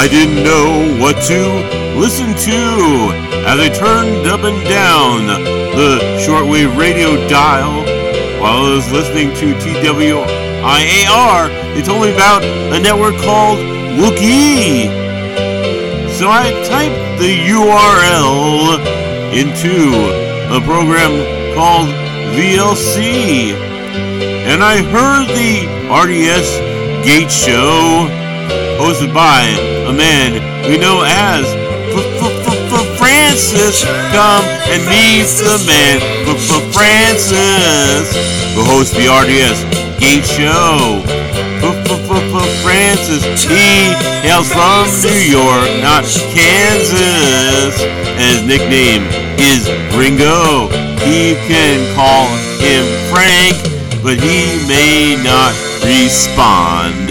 I didn't know what to listen to as I turned up and down the shortwave radio dial while I was listening to TWIAR. They told me about a network called Wookie. So I typed the URL into a program called VLC, and I heard the RDS Gate Show, hosted by a man we know as Francis. Come and meet the man Francis, who hosts the RDS Gate Show. Francis, he hails from New York, not Kansas, and his nickname is Ringo. You can call him Frank, but he may not respond.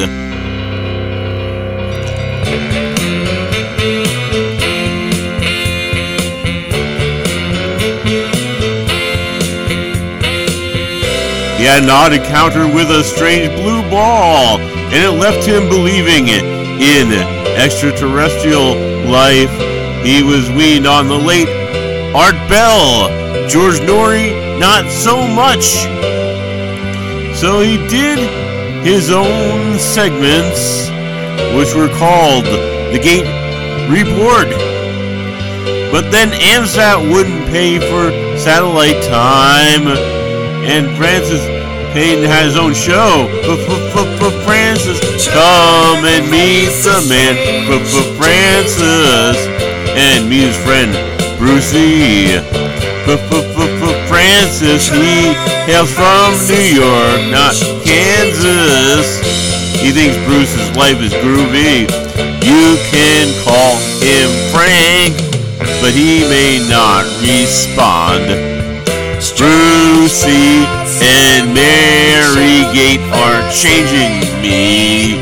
He had an odd encounter with a strange blue ball, and it left him believing in extraterrestrial life. He was weaned on the late Art Bell. George Norrie, not so much. So he did his own segments, which were called The Gate Report. But then AMSAT wouldn't pay for satellite time, and Francis Payton had his own show. Francis, come and meet the man Francis, and meet his friend Brucey. Francis, he hails from New York, not Kansas. He thinks Bruce's life is groovy. You can call him Frank, but he may not respond. Brucey and Mary Gate are changing me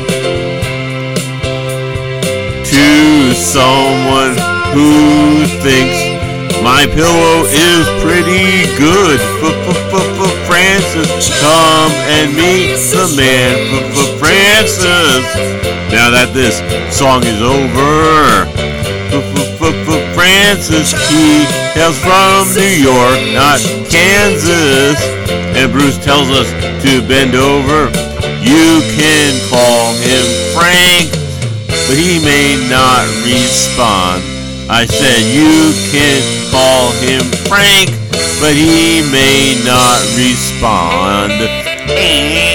to someone who thinks my pillow is pretty good. Francis, come and meet the man Francis. Now that this song is over, Francis, he hails from New York, not Kansas. And Bruce tells us to bend over. You can call him Frank, but he may not respond. I said you can call him Frank, but he may not respond.